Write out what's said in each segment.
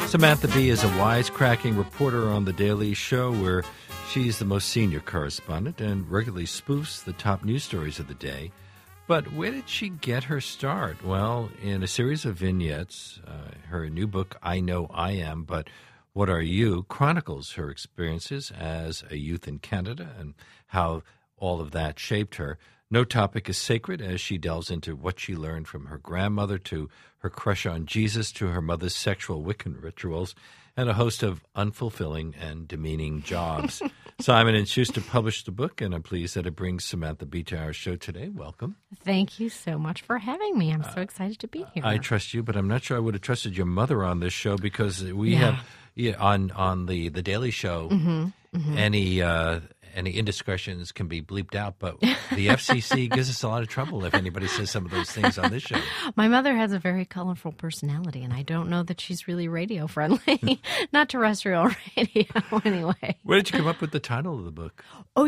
Samantha Bee is a wisecracking reporter on The Daily Show, where she's the most senior correspondent and regularly spoofs the top news stories of the day. But where did she get her start? Well, in a series of vignettes, her new book, I Know I Am, But What Are You?, chronicles her experiences as a youth in Canada and how all of that shaped her. No topic is sacred as she delves into what she learned from her grandmother, to her crush on Jesus, to her mother's sexual Wiccan rituals, and a host of unfulfilling and demeaning jobs. Simon & Schuster published the book, and I'm pleased that it brings Samantha Bee to our show today. Welcome. Thank you so much for having me. I'm so excited to be here. I trust you, but I'm not sure I would have trusted your mother on this show, because we have on the Daily Show, any indiscretions can be bleeped out, but the FCC gives us a lot of trouble if anybody says some of those things on this show. My mother has a very colorful personality, and I don't know that she's really radio friendly. Not terrestrial radio, anyway. Where did you come up with the title of the book? Oh,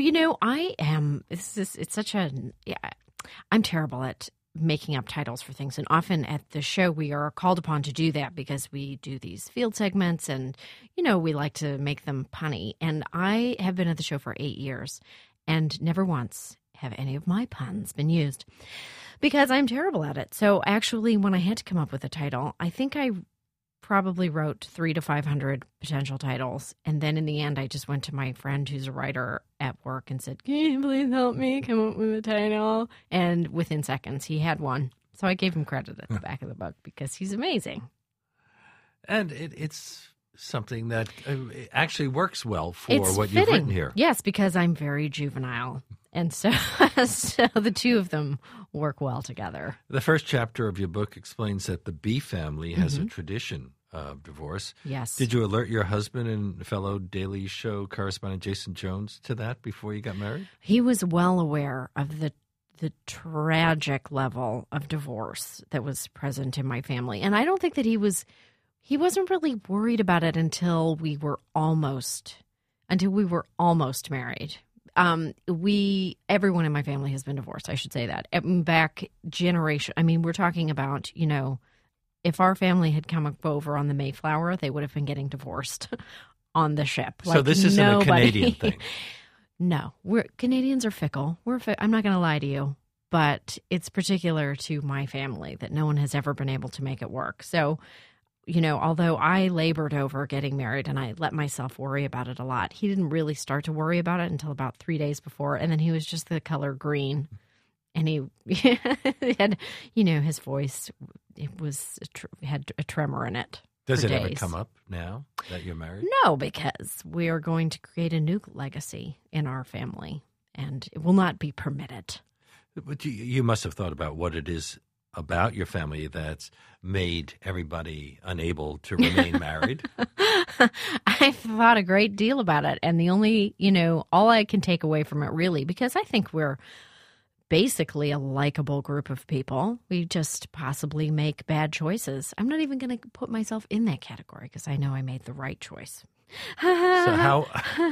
I'm terrible at making up titles for things. And often at the show, we are called upon to do that because we do these field segments and, we like to make them punny. And I have been at the show for 8 years, and never once have any of my puns been used because I'm terrible at it. So actually, when I had to come up with a title, I think I probably wrote 300 to 500 potential titles. And then in the end, I just went to my friend who's a writer at work and said, "Can you please help me come up with a title?" And within seconds, he had one. So I gave him credit at the back of the book because he's amazing. And it's something that actually works well for it's what fitting. You've written here. Yes, because I'm very juvenile. And so the two of them work well together. The first chapter of your book explains that the Bee family has a tradition of divorce. Yes. Did you alert your husband and fellow Daily Show correspondent Jason Jones to that before you got married? He was well aware of the tragic level of divorce that was present in my family. And I don't think that he wasn't really worried about it until we were almost married. Everyone in my family has been divorced. I should say that. Back generation. I mean, we're talking about, if our family had come over on the Mayflower, they would have been getting divorced on the ship. So this isn't a Canadian thing. No, Canadians are fickle. I'm not going to lie to you, but it's particular to my family that no one has ever been able to make it work. So, although I labored over getting married and I let myself worry about it a lot, he didn't really start to worry about it until about 3 days before. And then he was just the color green. And he had, his voice, had a tremor in it. Does it days. ever come up now that you're married? No, because we are going to create a new legacy in our family, and it will not be permitted. But you must have thought about what it is about your family that's made everybody unable to remain married. I've thought a great deal about it, and the only, all I can take away from it really, because I think we're basically a likable group of people. We just possibly make bad choices. I'm not even going to put myself in that category because I know I made the right choice. I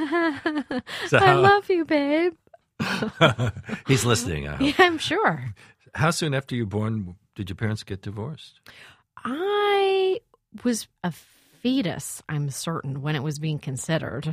love you, babe. He's listening, I hope. Yeah, I'm sure. How soon after you were born did your parents get divorced? I was a fetus, I'm certain, when it was being considered.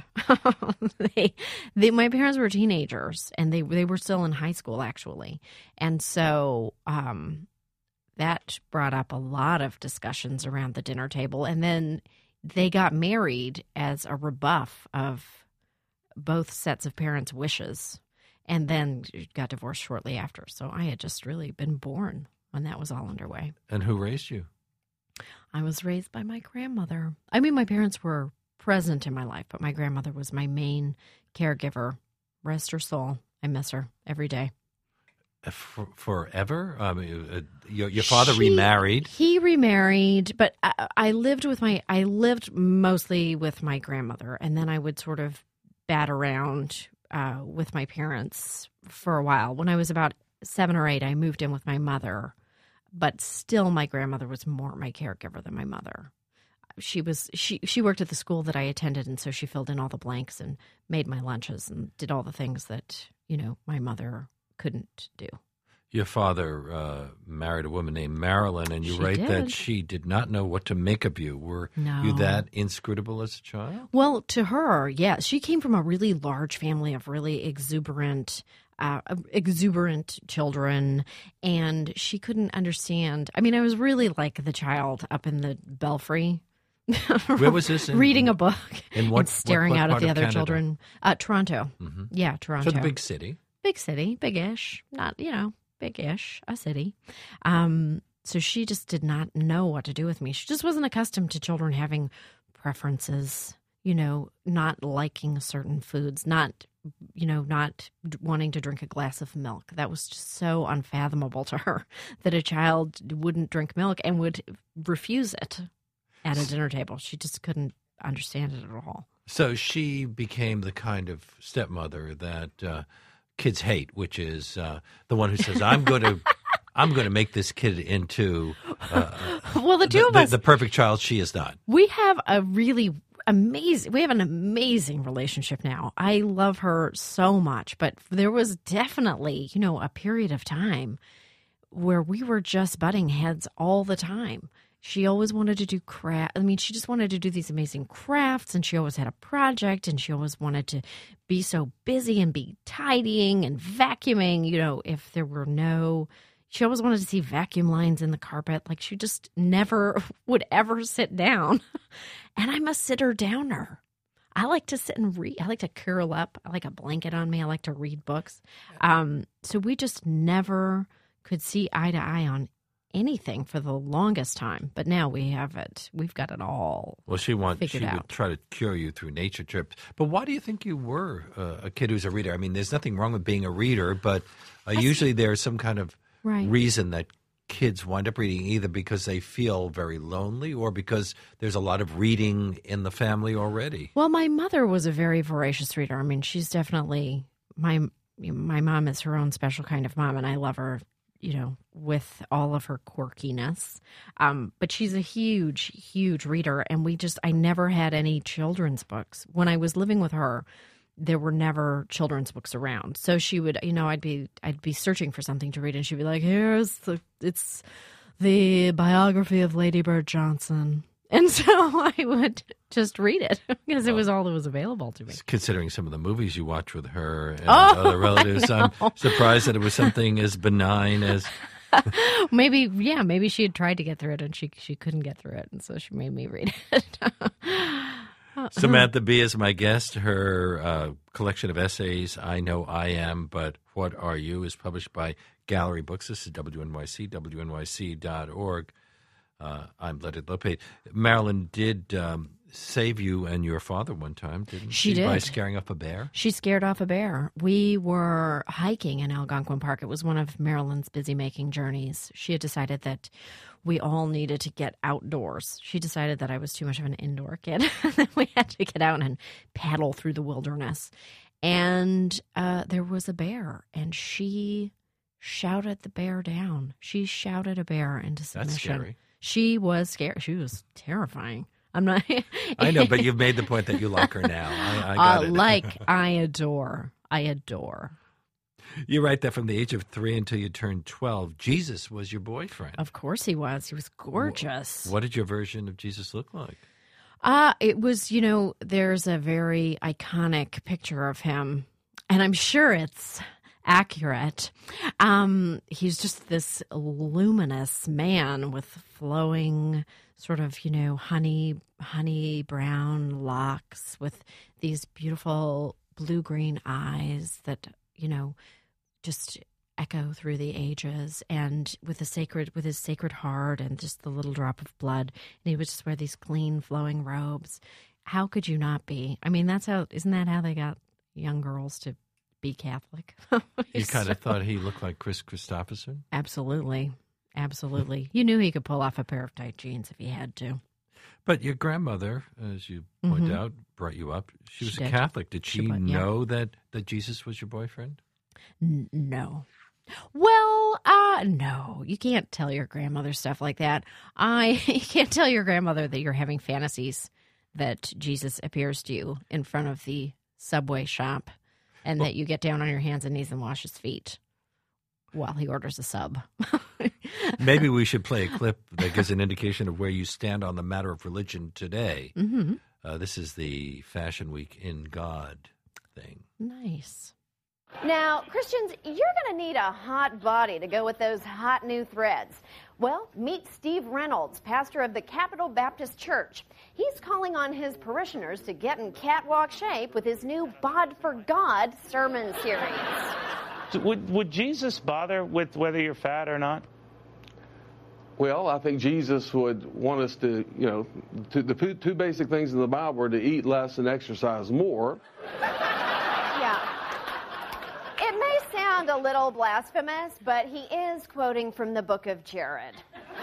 My parents were teenagers, and they were still in high school, actually. And so that brought up a lot of discussions around the dinner table. And then they got married as a rebuff of both sets of parents' wishes, and then got divorced shortly after. So I had just really been born when that was all underway. And who raised you? I was raised by my grandmother. I mean, my parents were present in my life, but my grandmother was my main caregiver. Rest her soul. I miss her every day. Forever? Your father remarried. He remarried, but I lived mostly with my grandmother, and then I would sort of bat around with my parents for a while. When I was about 7 or 8, I moved in with my mother, but still my grandmother was more my caregiver than my mother. She worked at the school that I attended, and so she filled in all the blanks and made my lunches and did all the things that, my mother couldn't do. Your father married a woman named Marilyn, and you She write that did. she did not know what to make of you. Were No. you that inscrutable as a child? Well, to her, yeah, she came from a really large family of really exuberant children, and she couldn't understand. I mean, I was really like the child up in the belfry. Where was this? Reading a book In what and staring what out at part the of other Canada? children. Toronto. Mm-hmm. Yeah, Toronto. So the big city. Big city, big-ish, not, big-ish, a city. So she just did not know what to do with me. She just wasn't accustomed to children having preferences, not liking certain foods, not wanting to drink a glass of milk. That was just so unfathomable to her that a child wouldn't drink milk and would refuse it at a dinner table. She just couldn't understand it at all. So she became the kind of stepmother that kids hate, which is the one who says, "I'm going to make this kid into Well, the two of us, the perfect child." She is not. we have an amazing relationship now. I love her so much, but there was definitely, a period of time where we were just butting heads all the time. She always wanted to do craft. I mean, she just wanted to do these amazing crafts, and she always had a project, and she always wanted to be so busy and be tidying and vacuuming. If there were she always wanted to see vacuum lines in the carpet. Like, she just never would ever sit down. And I'm a sitter downer. I like to sit and read. I like to curl up. I like a blanket on me. I like to read books. So we just never could see eye to eye on anything for the longest time. But now we have it. We've got it all. Well, she would out. try to cure you through nature trips. But why do you think you were a kid who's a reader? I mean, there's nothing wrong with being a reader, but usually there's some kind of reason that kids wind up reading, either because they feel very lonely or because there's a lot of reading in the family already. Well, my mother was a very voracious reader. I mean, she's definitely my mom is her own special kind of mom, and I love her, with all of her quirkiness. But she's a huge, huge reader, and I never had any children's books. When I was living with her, there were never children's books around. So she would, I'd be searching for something to read, and she'd be like, it's the biography of Lady Bird Johnson. And so I would just read it because it was all that was available to me. Considering some of the movies you watch with her and other relatives, I'm surprised that it was something as benign as... Maybe she had tried to get through it and she couldn't get through it, and so she made me read it. Samantha Bee is my guest. Her collection of essays, I Know I Am, But What Are You, is published by Gallery Books. This is WNYC, WNYC.org. I'm Leonard Lopate. Marilyn did save you and your father one time, didn't she? She did. By scaring off a bear? She scared off a bear. We were hiking in Algonquin Park. It was one of Marilyn's busy-making journeys. She had decided that we all needed to get outdoors. She decided that I was too much of an indoor kid. We had to get out and paddle through the wilderness. And there was a bear, and she shouted the bear down. She shouted a bear into submission. That's scary. She was scared. She was terrifying. I'm not. I know, but you've made the point that you like her now. I got it. I adore. You write that from the age of 3 until you turned 12, Jesus was your boyfriend. Of course he was. He was gorgeous. What did your version of Jesus look like? It was, there's a very iconic picture of him, and I'm sure it's accurate. He's just this luminous man with flowing sort of, honey brown locks with these beautiful blue-green eyes that, just echo through the ages, and with his sacred heart and just the little drop of blood. And he would just wear these clean flowing robes. How could you not be? I mean, isn't that how they got young girls to be Catholic? You kind of thought he looked like Chris Christopherson? Absolutely. You knew he could pull off a pair of tight jeans if he had to. But your grandmother, as you point out, brought you up. She was a did. Catholic. Did she know that Jesus was your boyfriend? No. Well, no. You can't tell your grandmother stuff like that. You can't tell your grandmother that you're having fantasies that Jesus appears to you in front of the Subway shop and that you get down on your hands and knees and wash his feet. while he orders a sub. Maybe we should play a clip that gives an indication of where you stand on the matter of religion today. Mm-hmm. This is the Fashion Week in God thing. Nice. Now, Christians, you're going to need a hot body to go with those hot new threads. Well, meet Steve Reynolds, pastor of the Capitol Baptist Church. He's calling on his parishioners to get in catwalk shape with his new Bod for God sermon series. Would Jesus bother with whether you're fat or not? Well, I think Jesus would want us to, the two basic things in the Bible are to eat less and exercise more. Yeah. It may sound a little blasphemous, but he is quoting from the book of Jared.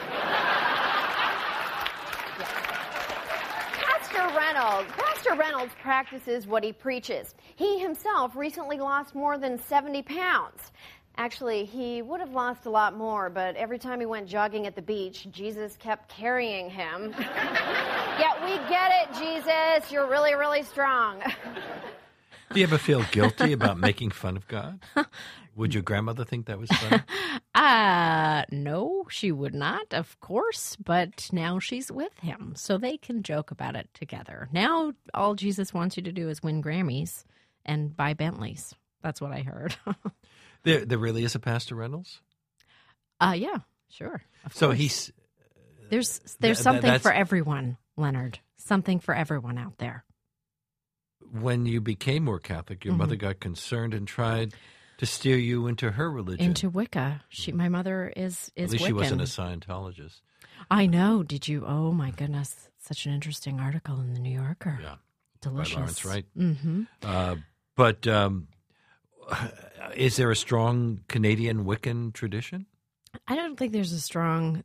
Pastor Reynolds practices what he preaches. He himself recently lost more than 70 pounds. Actually, he would have lost a lot more, but every time he went jogging at the beach, Jesus kept carrying him. Yeah, we get it, Jesus. You're really, really strong. Do you ever feel guilty about making fun of God? Would your grandmother think that was funny? No, she would not, of course, but now she's with him, so they can joke about it together. Now all Jesus wants you to do is win Grammys and buy Bentleys. That's what I heard. There really is a Pastor Reynolds? Yeah, sure. So course. There's something for everyone, Leonard. Something for everyone out there. When you became more Catholic, your mother got concerned and tried to steer you into her religion. Into Wicca. My mother is At least Wiccan. she wasn't a Scientologist. I know. Did you? Oh, my goodness. Such an interesting article in the New Yorker. Yeah. Delicious. By Lawrence Wright. Mm-hmm. But is there a strong Canadian Wiccan tradition? I don't think there's a strong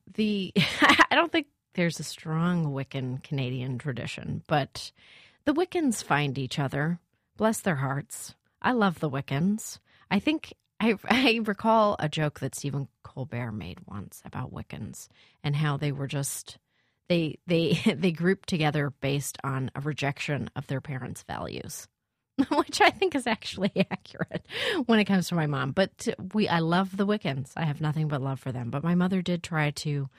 Wiccan Canadian tradition, but the Wiccans find each other. Bless their hearts. I love the Wiccans. I think I recall a joke that Stephen Colbert made once about Wiccans and how they were just they grouped together based on a rejection of their parents' values. Which I think is actually accurate when it comes to my mom. But I love the Wiccans. I have nothing but love for them. But my mother did try to,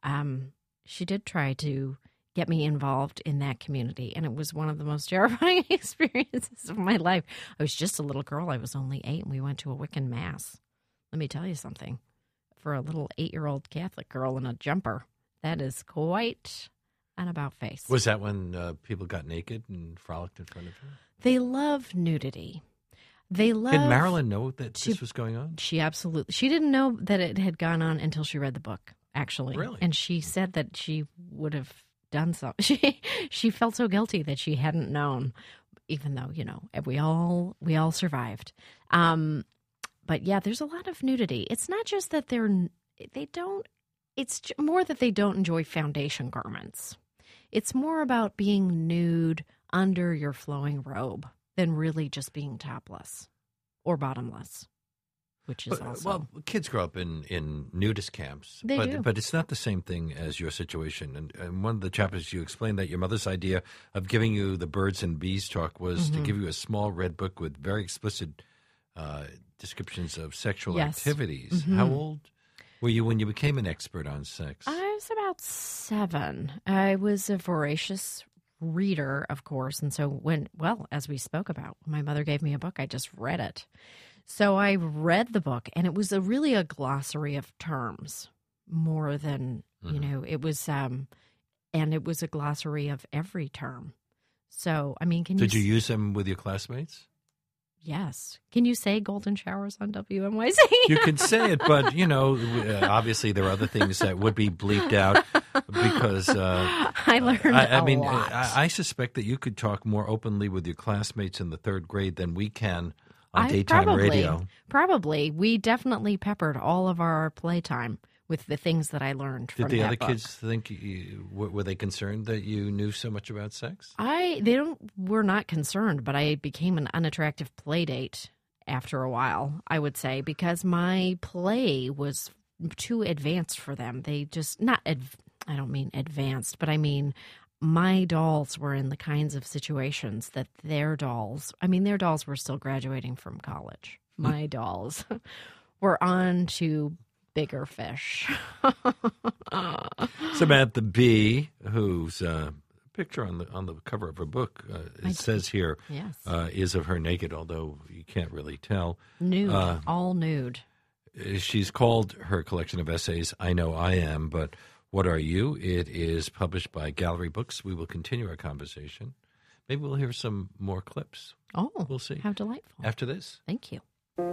get me involved in that community. And it was one of the most terrifying experiences of my life. I was just a little girl. I was only 8, and we went to a Wiccan mass. Let me tell you something. For a little 8-year-old Catholic girl in a jumper, that is quite an about-face. Was that when people got naked and frolicked in front of her? They love nudity. Did Marilyn know that this was going on? She didn't know that it had gone on until she read the book, actually. Really? And she said that she would have done so. She felt so guilty that she hadn't known, even though, we all survived. But yeah, there's a lot of nudity. It's not just that it's more that they don't enjoy foundation garments. It's more about being nude under your flowing robe than really just being topless or bottomless, which is also... Well, kids grow up in nudist camps, They do. But it's not the same thing as your situation. And one of the chapters you explained that your mother's idea of giving you the birds and bees talk was to give you a small red book with very explicit descriptions of sexual activities. How old were you when you became an expert on sex? I was about 7. I was a voracious reader, of course. And so as we spoke about, when my mother gave me a book, I just read it. So I read the book, and it was really a glossary of terms more than, it was, and it was a glossary of every term. So, I mean, Did you use them with your classmates? Yes. Can you say golden showers on WNYC? You can say it, but, obviously there are other things that would be bleeped out because I learned a lot. I suspect that you could talk more openly with your classmates in the 3rd grade than we can on daytime radio. Probably. We definitely peppered all of our playtime with the things that I learned from that book. Did the other kids think, were they concerned that you knew so much about sex? Were not concerned, but I became an unattractive play date after a while, I would say, because my play was too advanced for them. They just, I don't mean advanced, but I mean my dolls were in the kinds of situations that their dolls were still graduating from college. My dolls we're on to bigger fish. Samantha Bee, whose picture on the cover of her book, it says here, Yes. is of her naked, although you can't really tell. Nude, all nude. She's called her collection of essays, I Know I Am, but What Are You? It is published by Gallery Books. We will continue our conversation. Maybe we'll hear some more clips. Oh, We'll see. How delightful. After this. Thank you.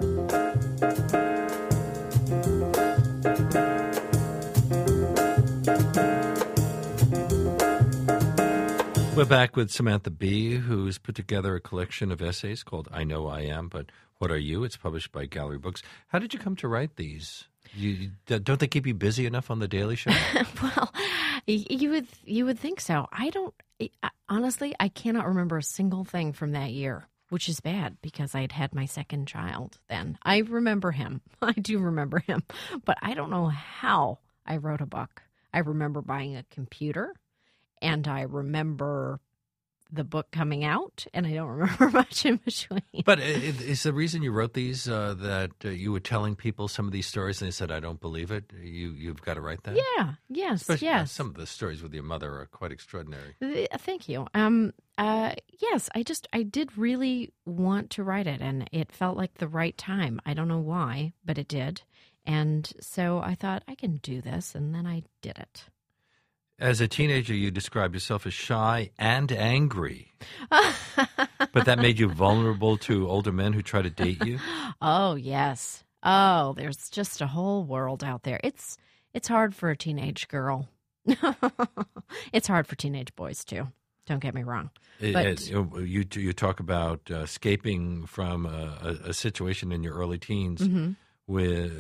We're back with Samantha Bee, who's put together a collection of essays called I Know I Am, but What Are You? It's published by Gallery Books. How did you come to write these? Don't they keep you busy enough on The Daily Show? Well, you would think so. Honestly, I cannot remember a single thing from that year, which is bad because I'd had my second child then. I remember him. I do remember him. But I don't know how I wrote a book. I remember buying a computer, and I remember the book coming out, and I don't remember much in between. But is the reason you wrote these that you were telling people some of these stories and they said, I don't believe it? You've got to write that? Yeah, yes, Especially, yes. some of the stories with your mother are quite extraordinary. Thank you. Yes, I did really want to write it, and it felt like the right time. I don't know why, but it did. And so I thought, I can do this, and then I did it. As a teenager, you described yourself as shy and angry. But that made you vulnerable to older men who try to date you? Oh, yes. Oh, there's just a whole world out there. It's hard for a teenage girl. It's hard for teenage boys, too. Don't get me wrong. But You talk about escaping from a situation in your early teens with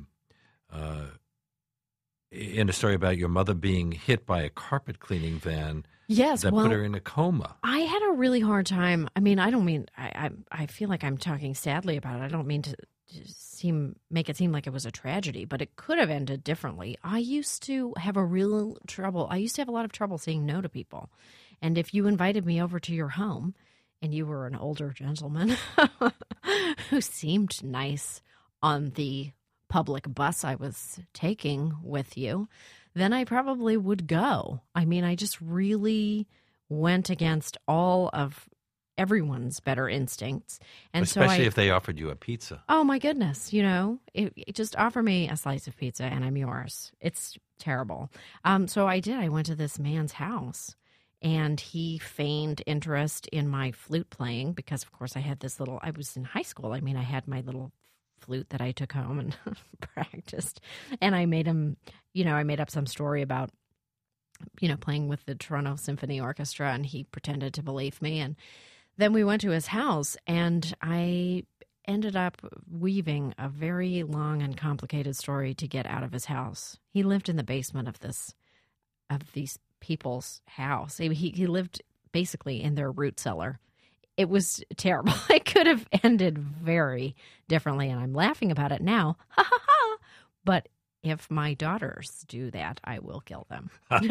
in a story about your mother being hit by a carpet cleaning van that put her in a coma. I had a really hard time. I mean, I feel like I'm talking sadly about it. I don't mean to make it seem like it was a tragedy, but it could have ended differently. I used to have a lot of trouble saying no to people. And if you invited me over to your home and you were an older gentleman who seemed nice on the public bus I was taking with you, then I probably would go. I mean, I just really went against all of everyone's better instincts. And especially if they offered you a pizza. Oh, my goodness. It just offer me a slice of pizza and I'm yours. It's terrible. So I did. I went to this man's house and he feigned interest in my flute playing because, of course, I was in high school. I mean, I had my little flute that I took home and practiced. And I made him, I made up some story about, playing with the Toronto Symphony Orchestra, and he pretended to believe me. And then we went to his house, and I ended up weaving a very long and complicated story to get out of his house. He lived in the basement of these people's house. He lived basically in their root cellar. It was terrible. It could have ended very differently, and I'm laughing about it now. Ha ha ha! But if my daughters do that, I will kill them.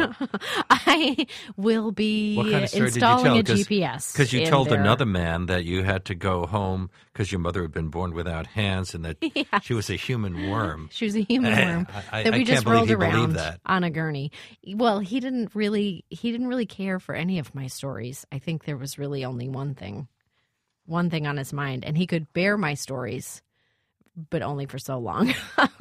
I will be installing a GPS. Because you told another man that you had to go home because your mother had been born without hands and that she was a human worm. She was a human worm that we just rolled around on a gurney. Well, he didn't really care for any of my stories. I think there was really only one thing on his mind, and he could bear my stories, but only for so long.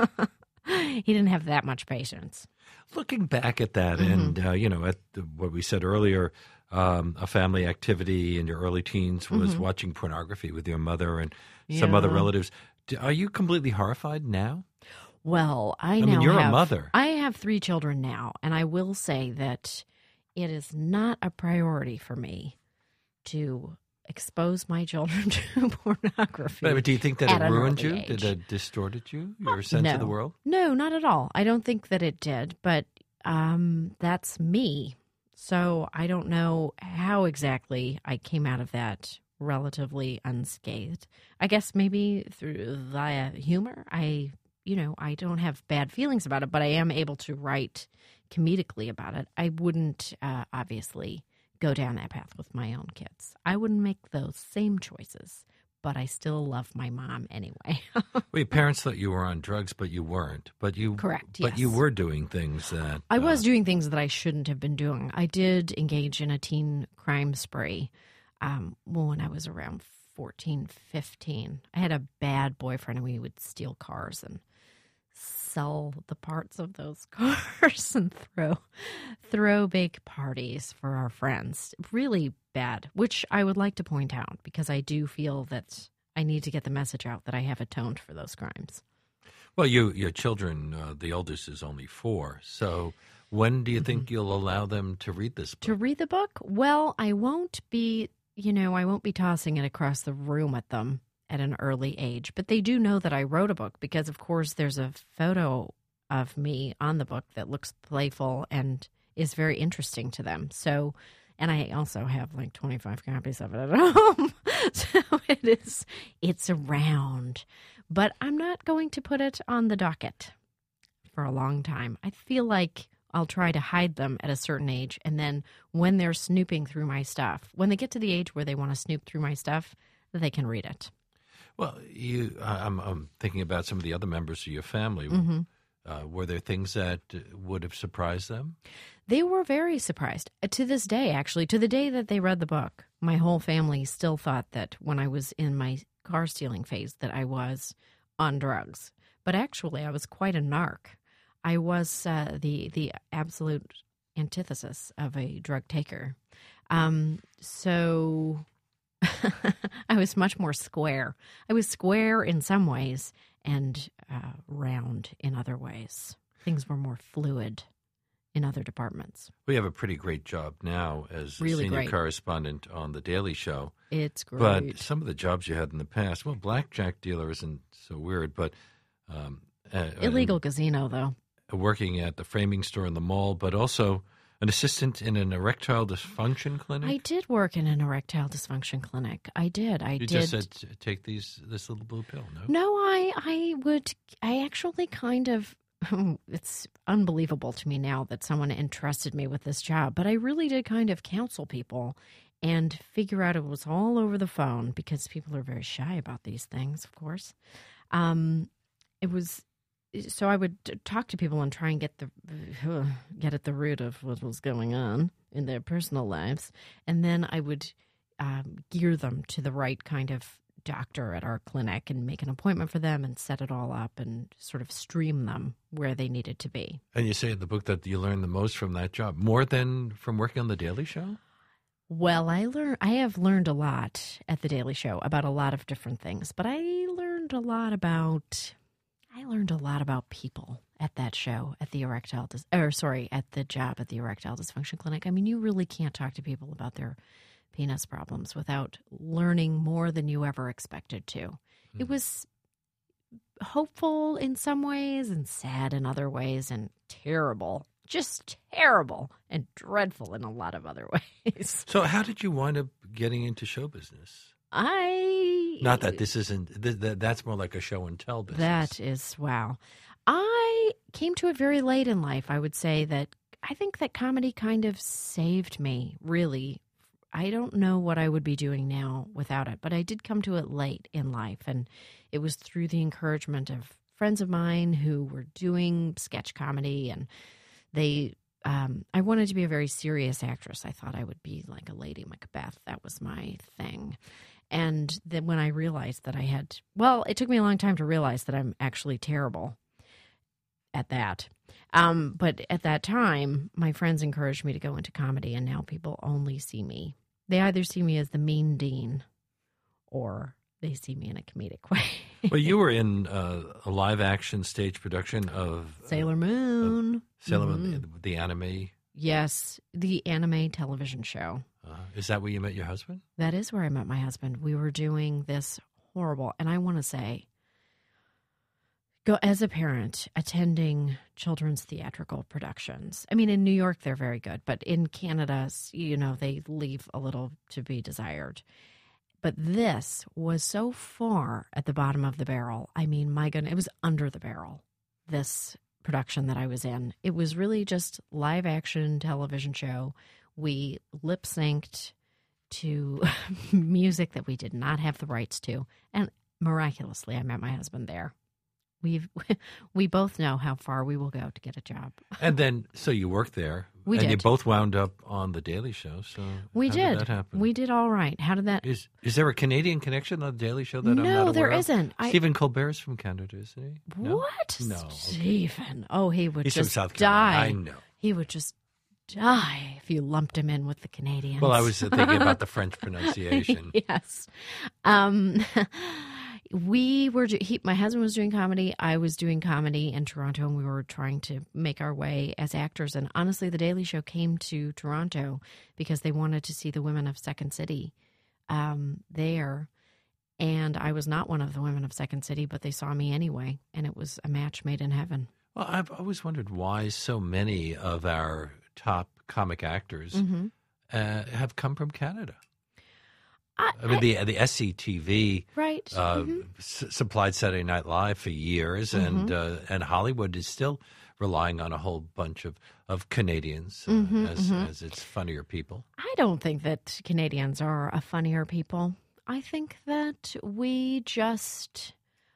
He didn't have that much patience. Looking back at that and, at what we said earlier, a family activity in your early teens was watching pornography with your mother and some other relatives. Are you completely horrified now? Well, you're a mother. I have 3 children now, and I will say that it is not a priority for me to expose my children to pornography. But do you think that it ruined you? Did it distorted you, your sense of the world? No, not at all. I don't think that it did, but that's me. So I don't know how exactly I came out of that relatively unscathed. I guess maybe via humor. I don't have bad feelings about it, but I am able to write comedically about it. I wouldn't obviously go down that path with my own kids. I wouldn't make those same choices, but I still love my mom anyway. Well, your parents thought you were on drugs, but you weren't. Correct, But yes. you were doing things that... I was doing things that I shouldn't have been doing. I did engage in a teen crime spree when I was around 14, 15. I had a bad boyfriend, and we would steal cars and sell the parts of those cars and throw big parties for our friends. Really bad, which I would like to point out because I do feel that I need to get the message out that I have atoned for those crimes. Well, your children, the oldest is only 4. So when do you think you'll allow them to read this book? To read the book? Well, I won't be tossing it across the room at them at an early age. But they do know that I wrote a book because, of course, there's a photo of me on the book that looks playful and is very interesting to them. So, and I also have like 25 copies of it at home. So it's around. But I'm not going to put it on the docket for a long time. I feel like I'll try to hide them at a certain age. And then when they're snooping through my stuff, when they get to the age where they want to snoop through my stuff, they can read it. Well, I'm thinking about some of the other members of your family. Were there things that would have surprised them? They were very surprised. To this day, actually, to the day that they read the book, my whole family still thought that when I was in my car stealing phase that I was on drugs. But actually, I was quite a narc. I was the absolute antithesis of a drug taker. So I was much more square. I was square in some ways and round in other ways. Things were more fluid in other departments. We have a pretty great job now as a Really senior great. correspondent on The Daily Show. It's great. But some of the jobs you had in the past, well, blackjack dealer isn't so weird, but... Illegal casino, though. Working at the framing store in the mall, but also an assistant in an erectile dysfunction clinic. I did work in an erectile dysfunction clinic. I did. You just said take this little blue pill, no? No, I actually kind of, it's unbelievable to me now that someone entrusted me with this job, but I really did kind of counsel people and figure out it was all over the phone because people are very shy about these things, of course. So I would talk to people and try and get at the root of what was going on in their personal lives. And then I would gear them to the right kind of doctor at our clinic and make an appointment for them and set it all up and sort of stream them where they needed to be. And you say in the book that you learned the most from that job, more than from working on The Daily Show? Well, I have learned a lot at The Daily Show about a lot of different things, but I learned a lot about people at that show at the at the job at the erectile dysfunction clinic. I mean, you really can't talk to people about their penis problems without learning more than you ever expected to. Mm-hmm. It was hopeful in some ways and sad in other ways and terrible, just terrible and dreadful in a lot of other ways. So how did you wind up getting into show business? Not that this isn't, that's more like a show and tell business. That is, wow. I came to it very late in life. I would say that I think that comedy kind of saved me, really. I don't know what I would be doing now without it, but I did come to it late in life. And it was through the encouragement of friends of mine who were doing sketch comedy. And I wanted to be a very serious actress. I thought I would be like a Lady Macbeth. That was my thing. And then when I realized that it took me a long time to realize that I'm actually terrible at that. But at that time, my friends encouraged me to go into comedy, and now people only see me. They either see me as the mean dean or they see me in a comedic way. Well, you were in a live-action stage production of... Sailor Moon. Sailor Moon, the anime? Yes, the anime television show. Is that where you met your husband? That is where I met my husband. We were doing this horrible, and I want to say, as a parent, attending children's theatrical productions. I mean, in New York, they're very good, but in Canada, they leave a little to be desired. But this was so far at the bottom of the barrel. I mean, my goodness, it was under the barrel, this production that I was in. It was really just live action television show. We lip synced to music that we did not have the rights to. And miraculously, I met my husband there. We both know how far we will go to get a job. And then, so you worked there. We and did. you both wound up on The Daily Show. So We how did. did that happen? We did all right. How did that? Is there a Canadian connection on The Daily Show that I'm not No, aware there of? isn't. Stephen Colbert's from Canada, isn't he? No? What? No. Okay. Stephen. Oh, he would He's from just South Carolina. die. I know. He would just die if you lumped him in with the Canadians. Well, I was thinking about the French pronunciation. Yes. My husband was doing comedy. I was doing comedy in Toronto, and we were trying to make our way as actors. And honestly, The Daily Show came to Toronto because they wanted to see the women of Second City there. And I was not one of the women of Second City, but they saw me anyway, and it was a match made in heaven. Well, I've always wondered why so many of our top comic actors have come from Canada. I mean, the SCTV Right. supplied Saturday Night Live for years, and Hollywood is still relying on a whole bunch of Canadians as its funnier people. I don't think that Canadians are a funnier people. I think that we're just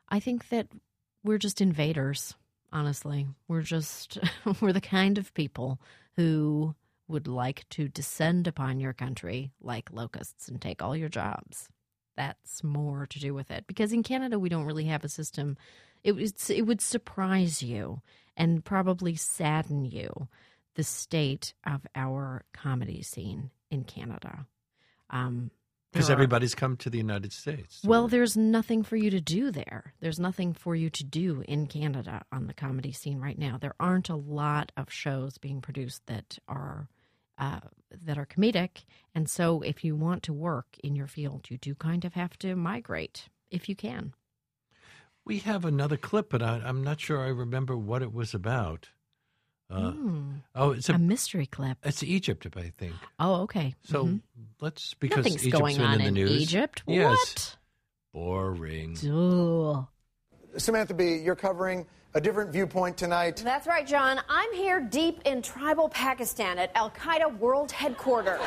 invaders, honestly. We're the kind of people who would like to descend upon your country like locusts and take all your jobs. That's more to do with it. Because in Canada, we don't really have a system. It would surprise you and probably sadden you, the state of our comedy scene in Canada. Because everybody's come to the United States. Well, there's nothing for you to do there. There's nothing for you to do in Canada on the comedy scene right now. There aren't a lot of shows being produced that are comedic. And so if you want to work in your field, you do kind of have to migrate if you can. We have another clip, but I'm not sure I remember what it was about. It's a mystery clip. It's Egypt, I think. Oh, okay. So because Nothing's Egypt's going been on in the news. Egypt. Yes. What? Boring. Ugh. Samantha Bee, you're covering a different viewpoint tonight. That's right, John. I'm here deep in tribal Pakistan at Al Qaeda World Headquarters.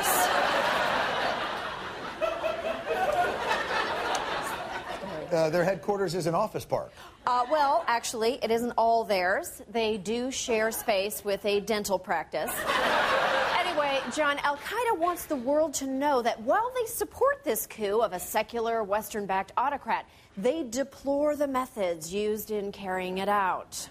Their headquarters is an office park. Well, actually, it isn't all theirs. They do share space with a dental practice. Anyway, John, Al Qaeda wants the world to know that while they support this coup of a secular, Western-backed autocrat, they deplore the methods used in carrying it out.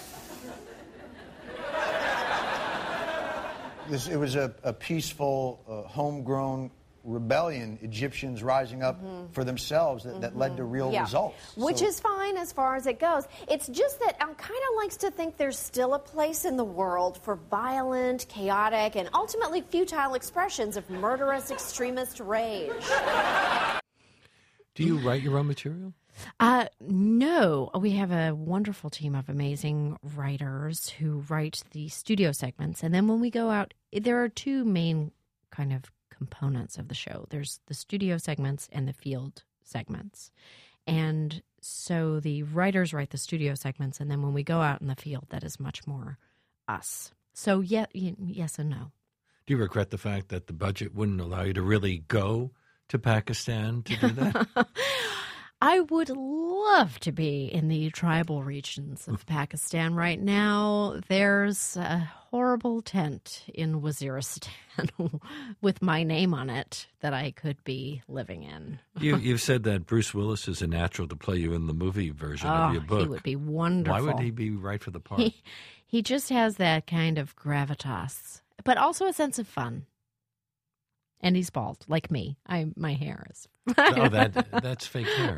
It was a peaceful, homegrown rebellion, Egyptians rising up for themselves that led to real results. Which is fine as far as it goes. It's just that Al Qaeda likes to think there's still a place in the world for violent, chaotic, and ultimately futile expressions of murderous extremist rage. Do you write your own material? No. We have a wonderful team of amazing writers who write the studio segments. And then when we go out, there are two main kind of components of the show. There's the studio segments and the field segments. And so the writers write the studio segments, and then when we go out in the field, that is much more us. So yes and no. Do you regret the fact that the budget wouldn't allow you to really go to Pakistan to do that? I would love to be in the tribal regions of Pakistan right now. There's a horrible tent in Waziristan with my name on it that I could be living in. You've said that Bruce Willis is a natural to play you in the movie version of your book. He would be wonderful. Why would he be right for the part? He just has that kind of gravitas, but also a sense of fun. And he's bald, like me. My hair is. That's fake hair.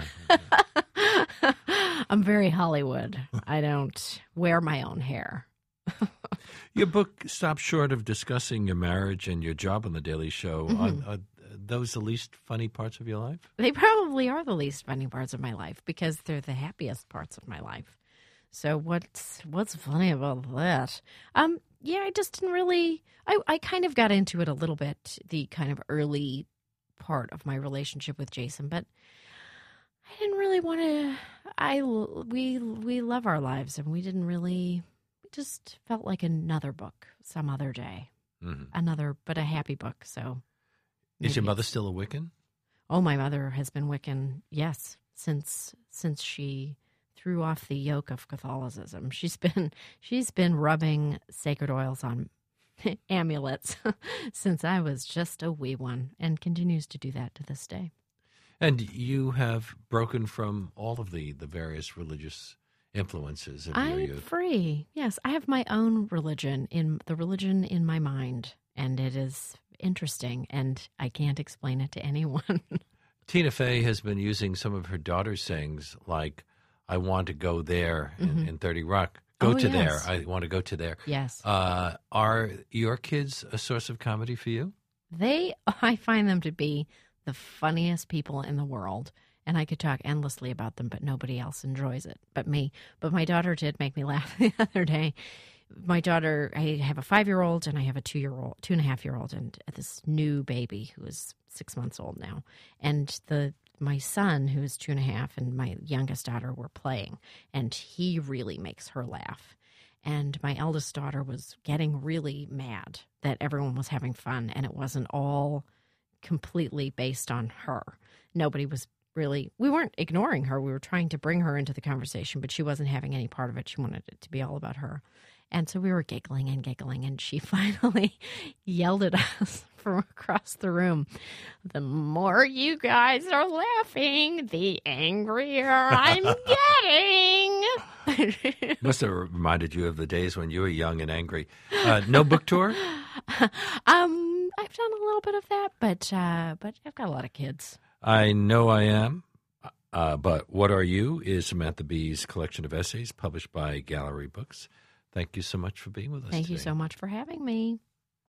I'm very Hollywood. I don't wear my own hair. Your book stops short of discussing your marriage and your job on The Daily Show. Are those the least funny parts of your life? They probably are the least funny parts of my life because they're the happiest parts of my life. So what's funny about that? I just didn't really. I kind of got into it a little bit, the kind of early part of my relationship with Jason, but I didn't really want to. We love our lives, and we didn't really. It just felt like another book some other day, but a happy book. So Is your mother still a Wiccan? Oh, my mother has been Wiccan, yes, since she threw off the yoke of Catholicism. She's been rubbing sacred oils on amulets since I was just a wee one, and continues to do that to this day. And you have broken from all of the various religious influences of your I'm youth. free. Yes, I have my own religion, in the religion in my mind, and it is interesting, and I can't explain it to anyone. Tina Fey has been using some of her daughter's sayings, like, I want to go there in 30 Rock. Go to there. Yes. I want to go to there. Yes. Are your kids a source of comedy for you? I find them to be the funniest people in the world. And I could talk endlessly about them, but nobody else enjoys it but me. But my daughter did make me laugh the other day. My daughter, I have a 5-year-old and I have a 2.5-year-old, and this new baby who is 6 months old now. And my son, who is 2.5, and my youngest daughter were playing, and he really makes her laugh. And my eldest daughter was getting really mad that everyone was having fun, and it wasn't all completely based on her. Nobody was we weren't ignoring her. We were trying to bring her into the conversation, but she wasn't having any part of it. She wanted it to be all about her. And so we were giggling, and she finally yelled at us from across the room, "The more you guys are laughing, the angrier I'm getting." Must have reminded you of the days when you were young and angry. No book tour? I've done a little bit of that, but I've got a lot of kids. I know I am. But What Are You is Samantha Bee's collection of essays published by Gallery Books. Thank you so much for being with us Thank today. you so much for having me.